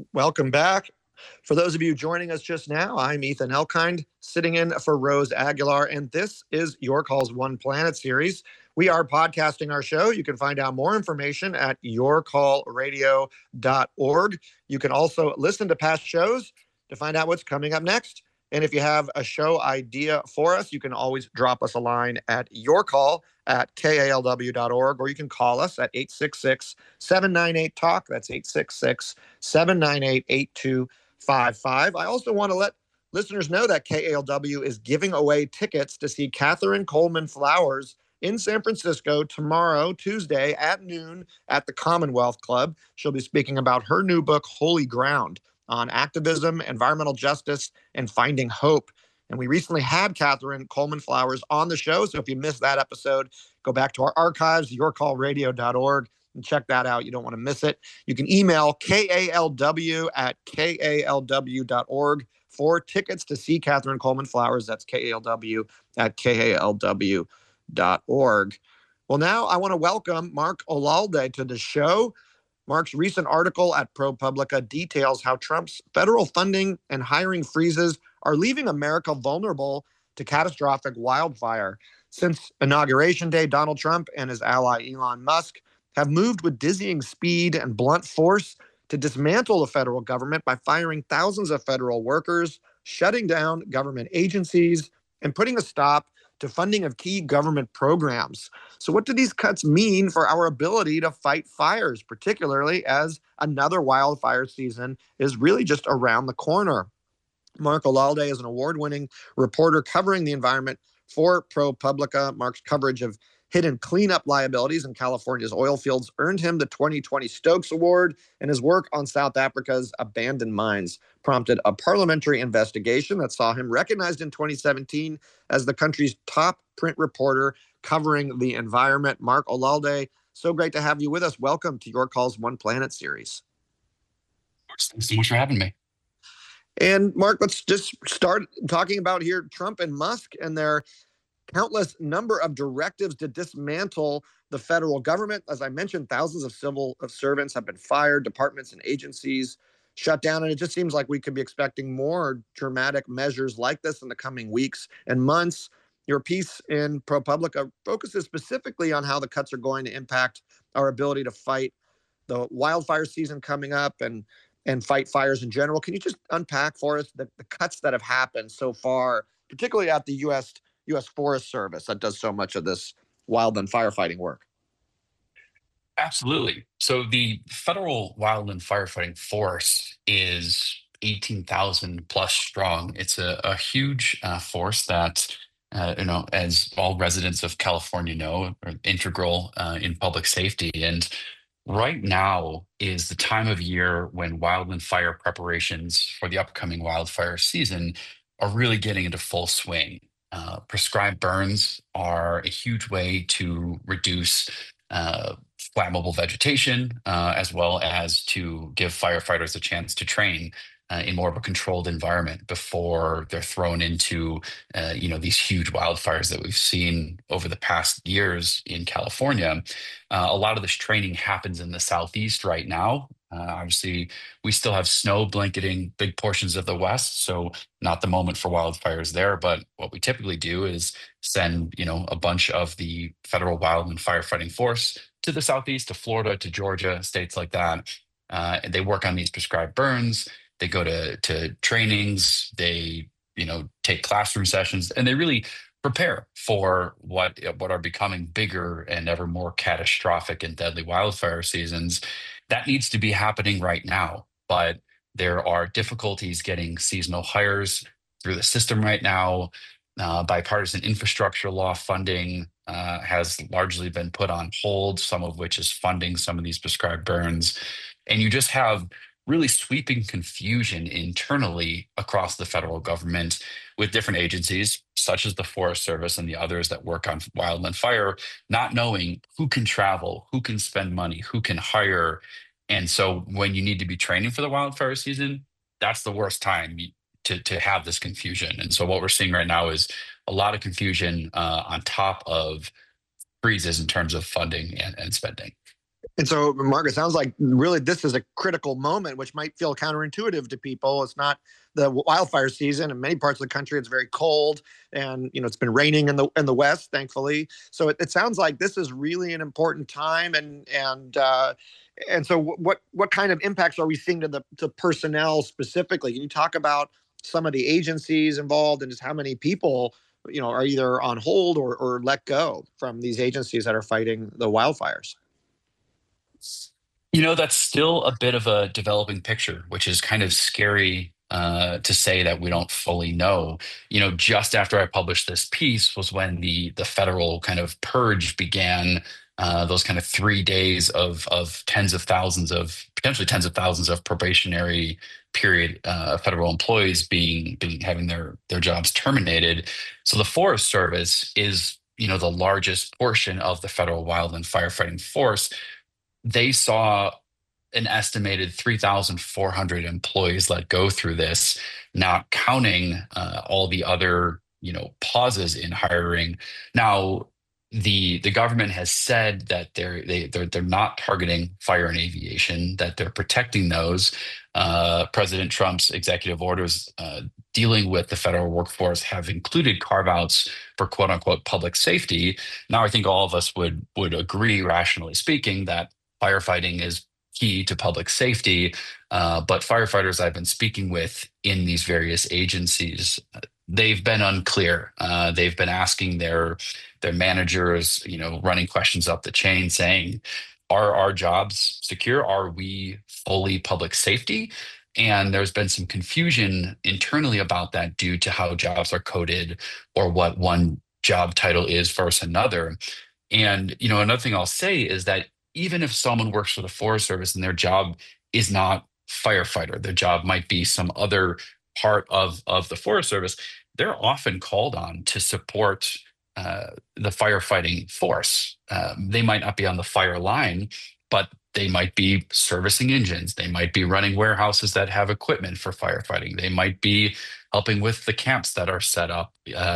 Welcome back. For those of you joining us just now, I'm Ethan Elkind, sitting in for Rose Aguilar, and this is Your Calls One Planet series. We are podcasting our show. You can find out more information at yourcallradio.org. You can also listen to past shows to find out what's coming up next. And if you have a show idea for us, you can always drop us a line at yourcall@kalw.org, or you can call us at 866-798-TALK. That's 866-798-8255. I also want to let listeners know that KALW is giving away tickets to see Catherine Coleman Flowers in San Francisco tomorrow, Tuesday at noon at the Commonwealth Club. She'll be speaking about her new book, Holy Ground, on activism, environmental justice, and finding hope. And we recently had Catherine Coleman Flowers on the show. So if you missed that episode, go back to our archives, yourcallradio.org, and check that out. You don't want to miss it. You can email kalw@kalw.org for tickets to see Catherine Coleman Flowers. That's kalw@kalw.org. Well, now I want to welcome Mark Olalde to the show. Mark's recent article at ProPublica details how Trump's federal funding and hiring freezes are leaving America vulnerable to catastrophic wildfire. Since Inauguration Day, Donald Trump and his ally Elon Musk have moved with dizzying speed and blunt force to dismantle the federal government by firing thousands of federal workers, shutting down government agencies, and putting a stop to funding of key government programs. So what do these cuts mean for our ability to fight fires, particularly as another wildfire season is really just around the corner? Mark Olalde is an award-winning reporter covering the environment for ProPublica. Mark's coverage of hidden cleanup liabilities in California's oil fields earned him the 2020 Stokes Award, and his work on South Africa's abandoned mines prompted a parliamentary investigation that saw him recognized in 2017 as the country's top print reporter covering the environment. Mark Olalde, so great to have you with us. Welcome to Your Calls One Planet series. Thanks so much for having me. And Mark, let's just start talking about here Trump and Musk and their countless number of directives to dismantle the federal government. As I mentioned, thousands of civil servants have been fired, departments and agencies shut down, and it just seems like we could be expecting more dramatic measures like this in the coming weeks and months. Your piece in ProPublica focuses specifically on how the cuts are going to impact our ability to fight the wildfire season coming up and fight fires in general. Can you just unpack for us the cuts that have happened so far, particularly at the U.S. Forest Service that does so much of this wildland firefighting work? Absolutely. So the federal wildland firefighting force is 18,000 plus strong. It's a huge force that, as all residents of California know, are integral in public safety. And right now is the time of year when wildland fire preparations for the upcoming wildfire season are really getting into full swing. Prescribed burns are a huge way to reduce flammable vegetation, as well as to give firefighters a chance to train in more of a controlled environment before they're thrown into, these huge wildfires that we've seen over the past years in California. A lot of this training happens in the Southeast right now. Obviously, we still have snow blanketing big portions of the West, so not the moment for wildfires there. But what we typically do is send, a bunch of the federal wildland firefighting force to the Southeast, to Florida, to Georgia, states like that. And they work on these prescribed burns. They go to trainings. They, take classroom sessions, and they really prepare for what are becoming bigger and ever more catastrophic and deadly wildfire seasons. That needs to be happening right now, but there are difficulties getting seasonal hires through the system right now. Bipartisan infrastructure law funding has largely been put on hold, some of which is funding some of these prescribed burns. And you just have really sweeping confusion internally across the federal government with different agencies, such as the Forest Service and the others that work on wildland fire, not knowing who can travel, who can spend money, who can hire. And so when you need to be training for the wildfire season, that's the worst time to have this confusion. And so what we're seeing right now is a lot of confusion on top of freezes in terms of funding and spending. And so, Mark, it sounds like really this is a critical moment, which might feel counterintuitive to people. It's not the wildfire season. In many parts of the country, it's very cold, and it's been raining in the West, thankfully. So it sounds like this is really an important time, and so what kind of impacts are we seeing to personnel specifically? Can you talk about some of the agencies involved and just how many people are either on hold or let go from these agencies that are fighting the wildfires? That's still a bit of a developing picture, which is kind of scary to say that we don't fully know. Just after I published this piece was when the federal kind of purge began. Those kind of 3 days of tens of thousands of potentially tens of thousands of probationary period federal employees being having their jobs terminated. So the Forest Service is the largest portion of the federal wildland firefighting force. They saw an estimated 3,400 employees let go through this, not counting all the other, pauses in hiring. Now, the government has said that they're not targeting fire and aviation, that they're protecting those. President Trump's executive orders dealing with the federal workforce have included carve-outs for quote unquote public safety. Now, I think all of us would agree, rationally speaking, that firefighting is key to public safety. But firefighters I've been speaking with in these various agencies, they've been unclear. They've been asking their managers, running questions up the chain saying, are our jobs secure? Are we fully public safety? And there's been some confusion internally about that due to how jobs are coded or what one job title is versus another. And another thing I'll say is that even if someone works for the Forest Service and their job is not firefighter, their job might be some other part of the Forest Service, they're often called on to support the firefighting force. They might not be on the fire line, but they might be servicing engines. They might be running warehouses that have equipment for firefighting. They might be helping with the camps that are set up,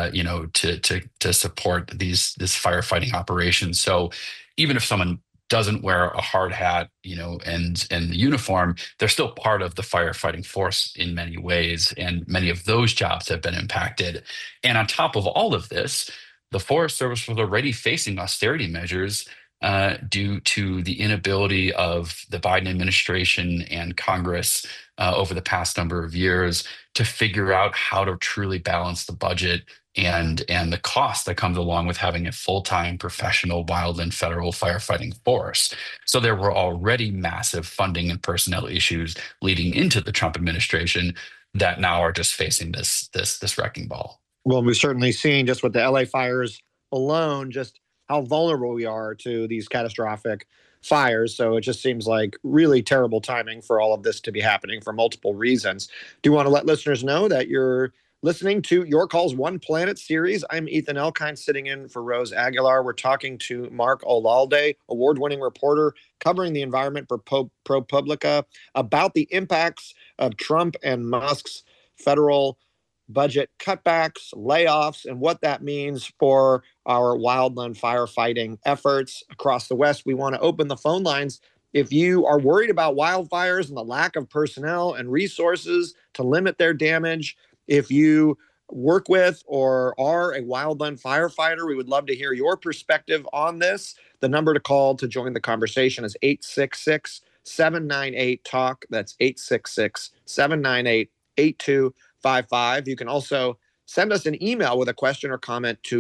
to support this firefighting operation. So even if someone doesn't wear a hard hat, and the uniform, they're still part of the firefighting force in many ways, and many of those jobs have been impacted. And on top of all of this, the Forest Service was already facing austerity measures due to the inability of the Biden administration and Congress over the past number of years to figure out how to truly balance the budget and the cost that comes along with having a full-time professional wildland federal firefighting force. So there were already massive funding and personnel issues leading into the Trump administration that now are just facing this wrecking ball. Well, we've certainly seen just with the LA fires alone, just how vulnerable we are to these catastrophic fires. So it just seems like really terrible timing for all of this to be happening for multiple reasons. Do you want to let listeners know that you're listening to Your Calls One Planet series? I'm Ethan Elkind, sitting in for Rose Aguilar. We're talking to Mark Olalde, award-winning reporter covering the environment for ProPublica, about the impacts of Trump and Musk's federal budget cutbacks, layoffs, and what that means for our wildland firefighting efforts across the West. We want to open the phone lines. If you are worried about wildfires and the lack of personnel and resources to limit their damage, if you work with or are a wildland firefighter, we would love to hear your perspective on this. The number to call to join the conversation is 866-798-TALK. That's 866-798-8255. You can also send us an email with a question or comment to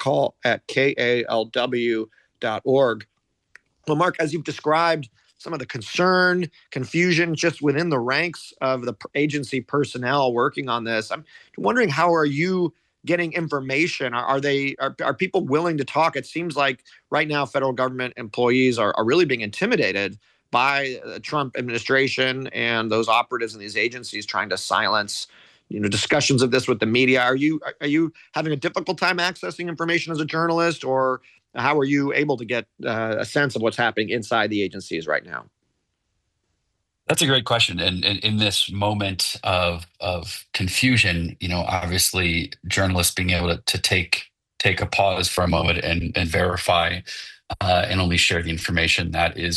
yourcall@kalw.org. Well, Mark, as you've described some of the concern, confusion just within the ranks of the agency personnel working on this, I'm wondering, how are you getting information? Are people willing to talk? It seems like right now federal government employees are really being intimidated by the Trump administration and those operatives in these agencies trying to silence discussions of this with the media. Are you having a difficult time accessing information as a journalist, or how are you able to get a sense of what's happening inside the agencies right now? That's a great question. And in this moment of confusion, obviously journalists being able to take a pause for a moment and verify and only share the information that is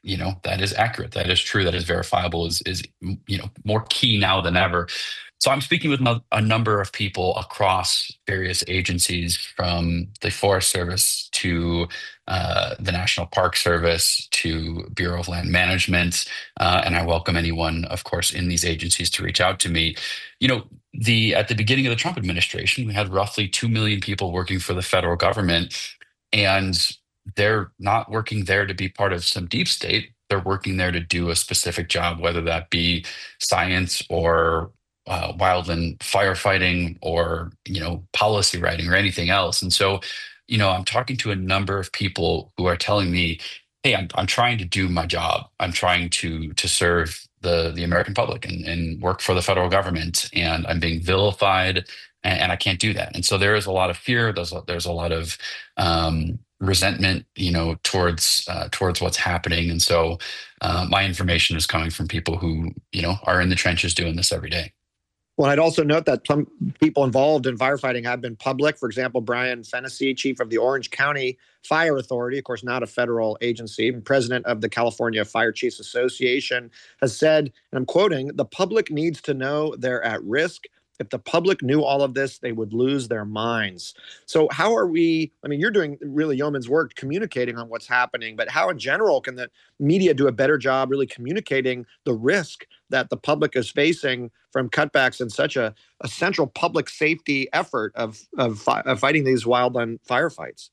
that is accurate, that is true, that is verifiable, is more key now than ever. So I'm speaking with a number of people across various agencies, from the Forest Service to the National Park Service to Bureau of Land Management, and I welcome anyone, of course, in these agencies to reach out to me. At the beginning of the Trump administration, we had roughly 2 million people working for the federal government, and they're not working there to be part of some deep state. They're working there to do a specific job, whether that be science or wildland firefighting or policy writing or anything else. And so, I'm talking to a number of people who are telling me, "Hey, I'm trying to do my job. I'm trying to serve the American public and work for the federal government, and I'm being vilified, and I can't do that." And so there is a lot of fear. There's a lot of resentment, towards what's happening. And so my information is coming from people who are in the trenches doing this every day. Well, I'd also note that some people involved in firefighting have been public. For example, Brian Fennessy, chief of the Orange County Fire Authority, of course, not a federal agency, and president of the California Fire Chiefs Association, has said, and I'm quoting, "The public needs to know they're at risk. If the public knew all of this, they would lose their minds." So how are we, I mean, you're doing really yeoman's work communicating on what's happening, but how in general can the media do a better job really communicating the risk that the public is facing from cutbacks in such a central public safety effort of fighting these wildland firefights?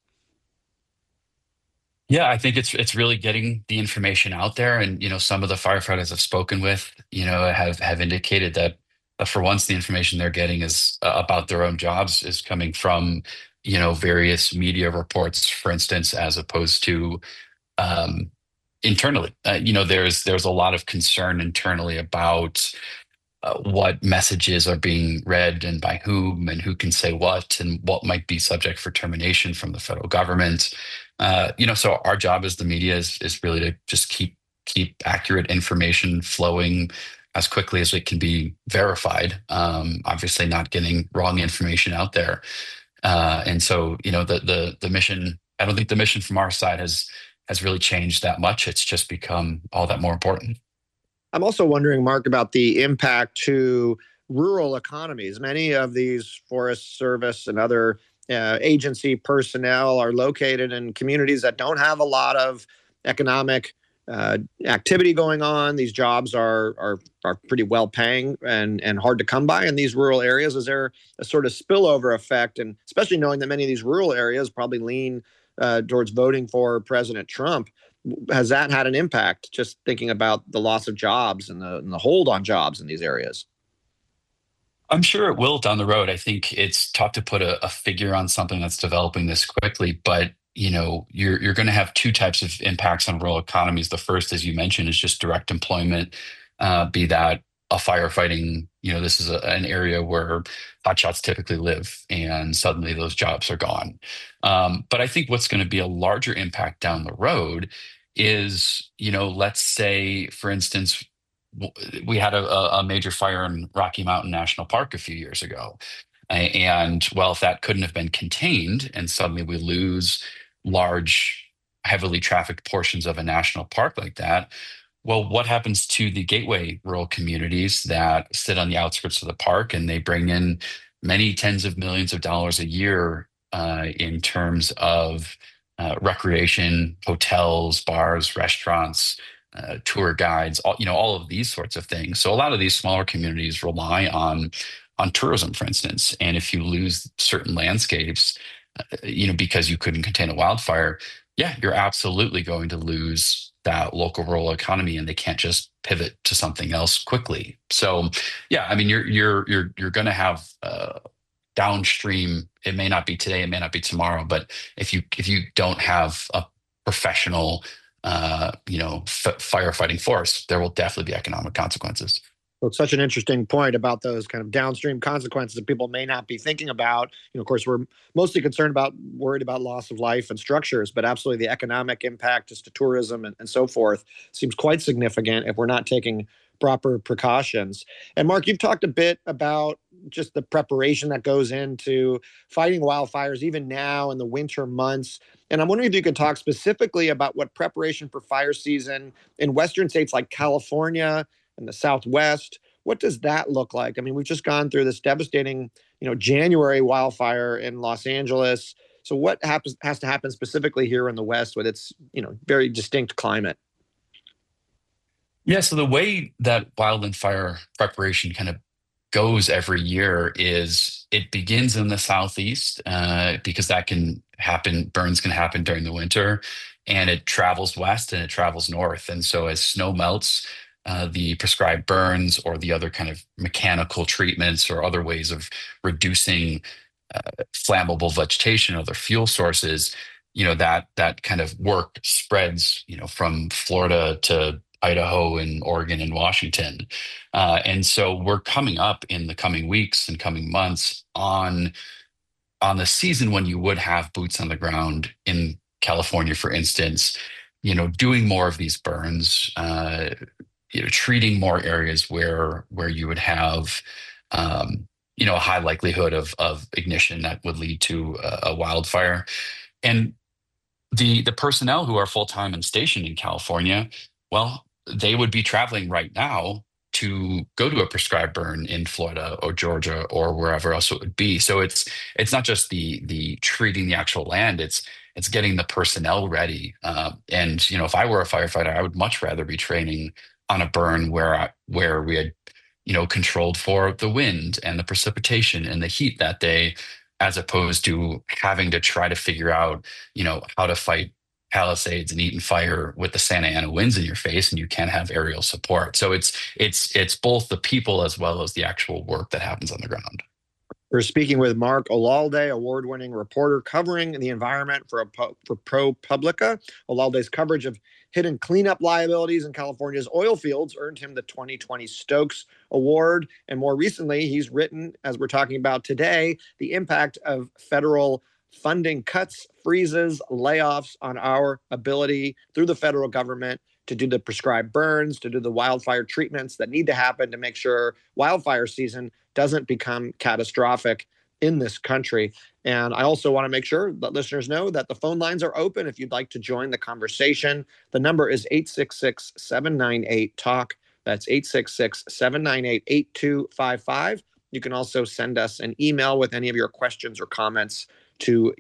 Yeah, I think it's really getting the information out there, and some of the firefighters I've spoken with, have indicated that for once the information they're getting is about their own jobs is coming from various media reports, for instance, as opposed to um, internally. There's a lot of concern internally about what messages are being read and by whom and who can say what and what might be subject for termination from the federal government. So our job as the media is really to just keep accurate information flowing as quickly as it can be verified. Obviously, not getting wrong information out there. And so, the mission. I don't think the mission from our side has really changed that much. It's just become all that more important. I'm also wondering, Mark, about the impact to rural economies. Many of these Forest Service and other agency personnel are located in communities that don't have a lot of economic activity going on. These jobs are pretty well paying and hard to come by in these rural areas. Is there a sort of spillover effect, and especially knowing that many of these rural areas probably lean towards voting for President Trump? Has that had an impact? Just thinking about the loss of jobs and the hold on jobs in these areas. I'm sure it will down the road. I think it's tough to put a figure on something that's developing this quickly, but you're going to have two types of impacts on rural economies. The first, as you mentioned, is just direct employment, be that a firefighting. This is an area where hotshots typically live, and suddenly those jobs are gone. But I think what's going to be a larger impact down the road is, let's say, for instance, we had a major fire in Rocky Mountain National Park a few years ago. And well, if that couldn't have been contained and suddenly we lose large, heavily trafficked portions of a national park like that, well, what happens to the gateway rural communities that sit on the outskirts of the park and they bring in many tens of millions of dollars a year in terms of recreation, hotels, bars, restaurants, tour guides, all of these sorts of things. So a lot of these smaller communities rely on tourism, for instance. And if you lose certain landscapes, because you couldn't contain a wildfire, yeah, you're absolutely going to lose that local rural economy, and they can't just pivot to something else quickly. So, yeah, I mean, you're going to have downstream. It may not be today, it may not be tomorrow, but if you don't have a professional, firefighting force, there will definitely be economic consequences. Well, it's such an interesting point about those kind of downstream consequences that people may not be thinking about. Of course, we're mostly worried about loss of life and structures, but absolutely the economic impact just to tourism and so forth seems quite significant if we're not taking proper precautions. And Mark, you've talked a bit about just the preparation that goes into fighting wildfires, even now in the winter months. And I'm wondering if you could talk specifically about what preparation for fire season in Western states like California and the Southwest, what does that look like? I mean, we've just gone through this devastating, January wildfire in Los Angeles. So what has to happen specifically here in the West with its, very distinct climate? Yeah, so the way that wildland fire preparation kind of goes every year is it begins in the southeast because that can happen, burns can happen during the winter, and it travels west and it travels north. And so as snow melts, the prescribed burns or the other kind of mechanical treatments or other ways of reducing flammable vegetation, other fuel sources, that kind of work spreads, from Florida to Idaho and Oregon and Washington. And so we're coming up in the coming weeks and coming months on the season when you would have boots on the ground in California, for instance, doing more of these burns, treating more areas where you would have a high likelihood of ignition that would lead to a wildfire. And the personnel who are full-time and stationed in California, well, they would be traveling right now to go to a prescribed burn in Florida or Georgia or wherever else it would be. So it's not just the treating the actual land, it's getting the personnel ready. And if I were a firefighter, I would much rather be training on a burn where we had controlled for the wind and the precipitation and the heat that day, as opposed to having to try to figure out, how to fight Palisades and Eaton fire with the Santa Ana winds in your face, and you can't have aerial support. So it's both the people as well as the actual work that happens on the ground. We're speaking with Mark Olalde, award-winning reporter covering the environment for ProPublica. Olalde's coverage of hidden cleanup liabilities in California's oil fields earned him the 2020 Stokes Award. And more recently, he's written, as we're talking about today, the impact of federal funding cuts, freezes, layoffs on our ability through the federal government to do the prescribed burns, to do the wildfire treatments that need to happen to make sure wildfire season doesn't become catastrophic in this country. And I also want to make sure that listeners know that the phone lines are open if you'd like to join the conversation. The number is 866-798-TALK. That's 866-798-8255. You can also send us an email with any of your questions or comments to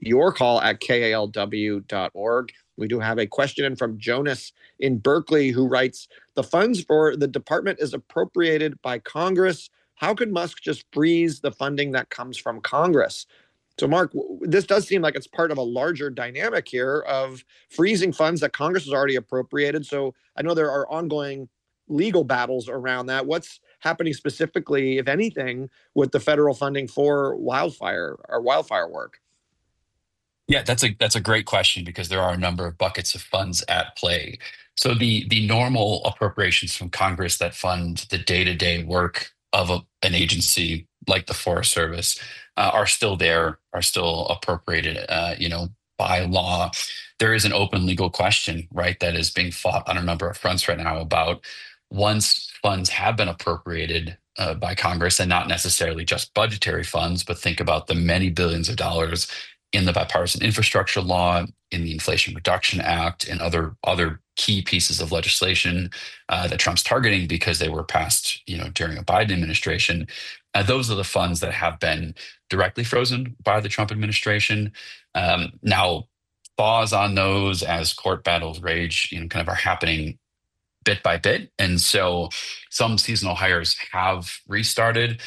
yourcall@kalw.org. We do have a question in from Jonas in Berkeley, who writes, the funds for the department is appropriated by Congress. How could Musk just freeze the funding that comes from Congress? So, Mark, this does seem like it's part of a larger dynamic here of freezing funds that Congress has already appropriated. So I know there are ongoing legal battles around that. What's happening specifically, if anything, with the federal funding for wildfire work? Yeah, that's a great question because there are a number of buckets of funds at play. So the normal appropriations from Congress that fund the day-to-day work of an agency like the Forest Service are still there, are still appropriated, by law. There is an open legal question, right, that is being fought on a number of fronts right now about once funds have been appropriated by Congress, and not necessarily just budgetary funds, but think about the many billions of dollars in the bipartisan infrastructure law, in the Inflation Reduction Act, and other key pieces of legislation that Trump's targeting because they were passed, during a Biden administration. Those are the funds that have been directly frozen by the Trump administration. Now, thaws on those as court battles rage, kind of are happening bit by bit, and so some seasonal hires have restarted.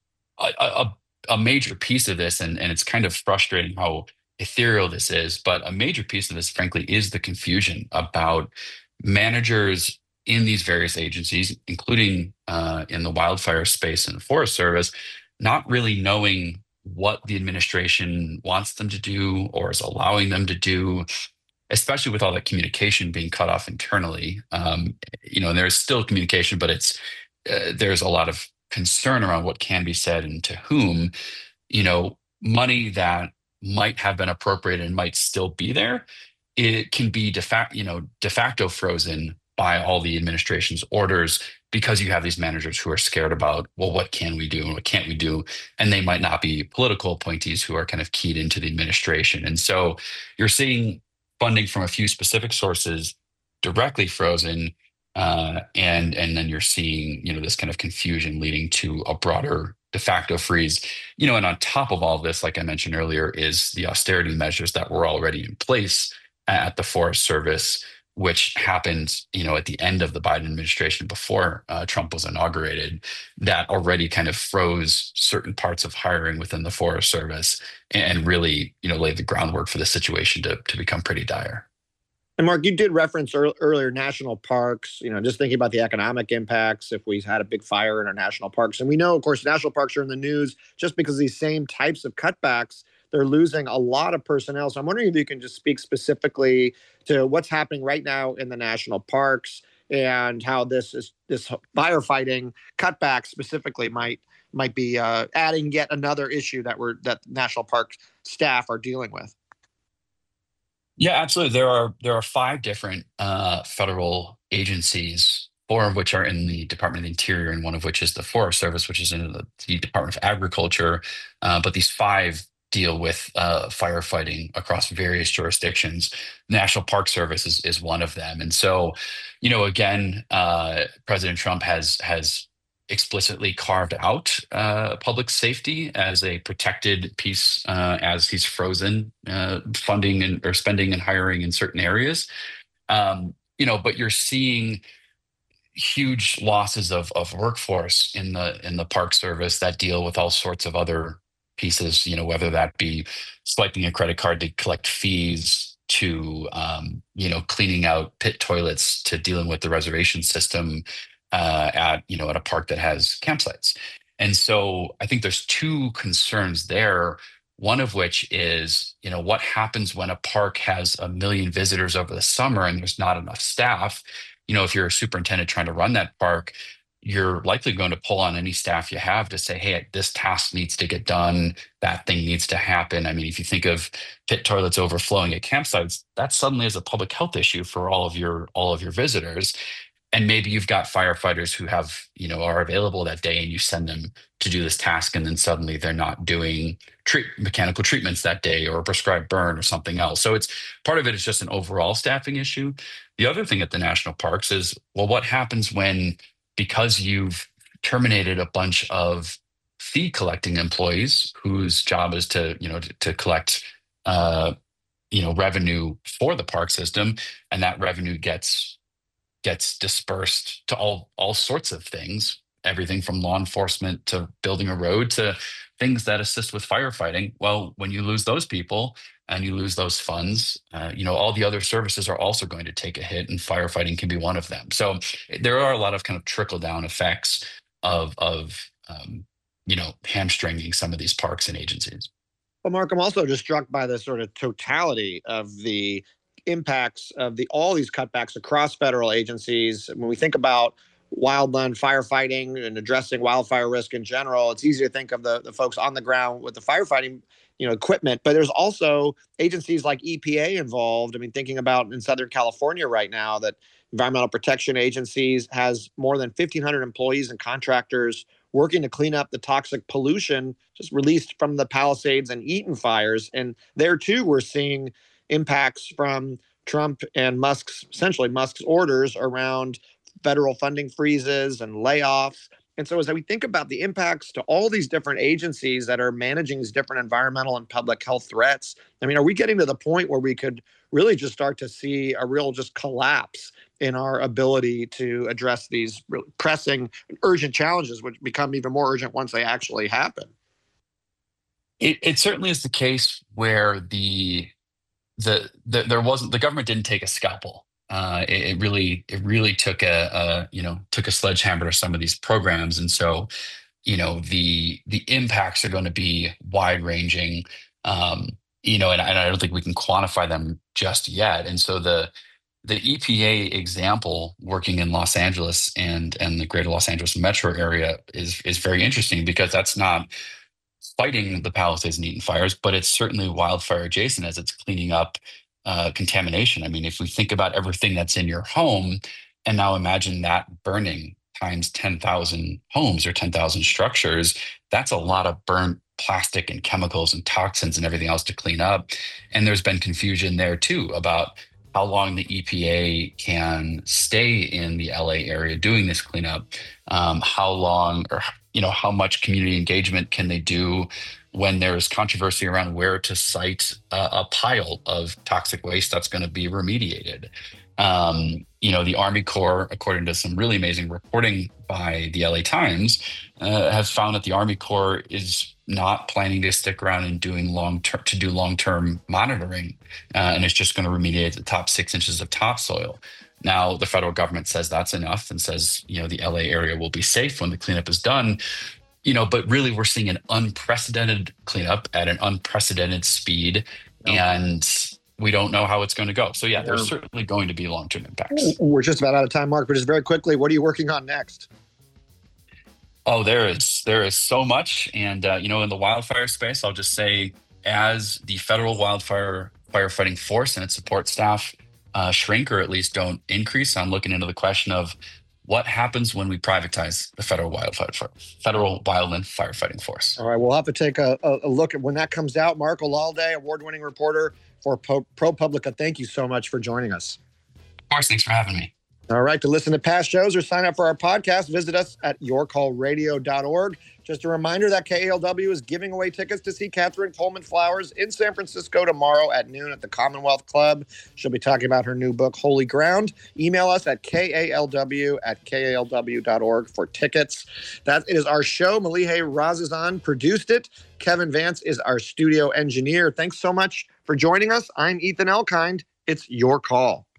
A major piece of this, and it's kind of frustrating how ethereal this is, but a major piece of this, frankly, is the confusion about managers in these various agencies, including in the wildfire space and the Forest Service, not really knowing what the administration wants them to do or is allowing them to do, especially with all that communication being cut off internally. And there's still communication, but there's a lot of concern around what can be said and to whom. Money that might have been appropriated and might still be there, it can be de facto frozen by all the administration's orders because you have these managers who are scared about, well, what can we do and what can't we do? And they might not be political appointees who are kind of keyed into the administration. And so you're seeing funding from a few specific sources directly frozen. And then you're seeing, this kind of confusion leading to a broader de facto freeze. And on top of all this, like I mentioned earlier, is the austerity measures that were already in place at the Forest Service, which happened, at the end of the Biden administration before Trump was inaugurated, that already kind of froze certain parts of hiring within the Forest Service and really, laid the groundwork for the situation to become pretty dire. And Mark, you did reference earlier national parks, just thinking about the economic impacts if we had a big fire in our national parks. And we know, of course, national parks are in the news just because these same types of cutbacks, they're losing a lot of personnel. So I'm wondering if you can just speak specifically to what's happening right now in the national parks and how this firefighting cutback specifically might be adding yet another issue that national park staff are dealing with. Yeah, absolutely. There are five different federal agencies, four of which are in the Department of the Interior, and one of which is the Forest Service, which is in the Department of Agriculture. But these five deal with firefighting across various jurisdictions. National Park Service is one of them, and so, again, President Trump has explicitly carved out public safety as a protected piece as he's frozen funding or spending and hiring in certain areas. But you're seeing huge losses of workforce in the Park Service that deal with all sorts of other pieces, whether that be swiping a credit card to collect fees, to cleaning out pit toilets, to dealing with the reservation system at a park that has campsites. And so I think there's two concerns there. One of which is, what happens when a park has 1 million visitors over the summer and there's not enough staff? If you're a superintendent trying to run that park, you're likely going to pull on any staff you have to say, hey, this task needs to get done. That thing needs to happen. I mean, if you think of pit toilets overflowing at campsites, that suddenly is a public health issue for all of your visitors. And maybe you've got firefighters who are available that day and you send them to do this task, and then suddenly they're not doing mechanical treatments that day or a prescribed burn or something else. So it's part of it is just an overall staffing issue. The other thing at the national parks is, well, what happens when, because you've terminated a bunch of fee collecting employees whose job is to collect revenue for the park system, and that revenue gets dispersed to all sorts of things, everything from law enforcement to building a road to things that assist with firefighting. Well, when you lose those people and you lose those funds, all the other services are also going to take a hit, and firefighting can be one of them. So there are a lot of kind of trickle down effects of hamstringing some of these parks and agencies. Well, Mark, I'm also just struck by the sort of totality of the impacts of all these cutbacks across federal agencies. When we think about wildland firefighting and addressing wildfire risk in general, it's easy to think of the folks on the ground with the firefighting equipment, but there's also agencies like EPA involved. I mean, thinking about in Southern California right now, that Environmental Protection Agencies has more than 1,500 employees and contractors working to clean up the toxic pollution just released from the Palisades and Eaton fires. And there too, we're seeing impacts from Trump and Musk's orders around federal funding freezes and layoffs. And so as we think about the impacts to all these different agencies that are managing these different environmental and public health threats, I mean, are we getting to the point where we could really just start to see a real just collapse in our ability to address these really pressing, urgent challenges, which become even more urgent once they actually happen? It certainly is the case where the government didn't take a scalpel. It really took a sledgehammer to some of these programs, and so the impacts are going to be wide ranging. And I don't think we can quantify them just yet. And so the EPA example working in Los Angeles and the greater Los Angeles metro area is very interesting, because that's not fighting the Palisades and Eaton fires, but it's certainly wildfire adjacent as it's cleaning up contamination. I mean, if we think about everything that's in your home, and now imagine that burning times 10,000 homes or 10,000 structures, that's a lot of burnt plastic and chemicals and toxins and everything else to clean up. And there's been confusion there too about how long the EPA can stay in the LA area doing this cleanup, how long or how much community engagement can they do when there's controversy around where to site a pile of toxic waste that's going to be remediated. The Army Corps, according to some really amazing reporting by the LA Times, has found that the Army Corps is not planning to stick around and do long-term monitoring, and it's just going to remediate the top 6 inches of topsoil. Now, the federal government says that's enough and says, the LA area will be safe when the cleanup is done. But really we're seeing an unprecedented cleanup at an unprecedented speed, and we don't know how it's going to go. So yeah, there's certainly going to be long-term impacts. We're just about out of time, Mark, but just very quickly, what are you working on next? Oh, there is so much. And, in the wildfire space, I'll just say, as the federal wildfire firefighting force and its support staff shrink, or at least don't increase, I'm looking into the question of what happens when we privatize the federal wildland firefighting force. All right, we'll have to take a look at when that comes out. Mark Olalde, award-winning reporter for ProPublica. Thank you so much for joining us. Of course, thanks for having me. All right, to listen to past shows or sign up for our podcast, visit us at yourcallradio.org. Just a reminder that KALW is giving away tickets to see Catherine Coleman Flowers in San Francisco tomorrow at noon at the Commonwealth Club. She'll be talking about her new book, Holy Ground. Email us at kalw@kalw.org for tickets. That is our show. Malihe Razazan produced it. Kevin Vance is our studio engineer. Thanks so much for joining us. I'm Ethan Elkind. It's your call.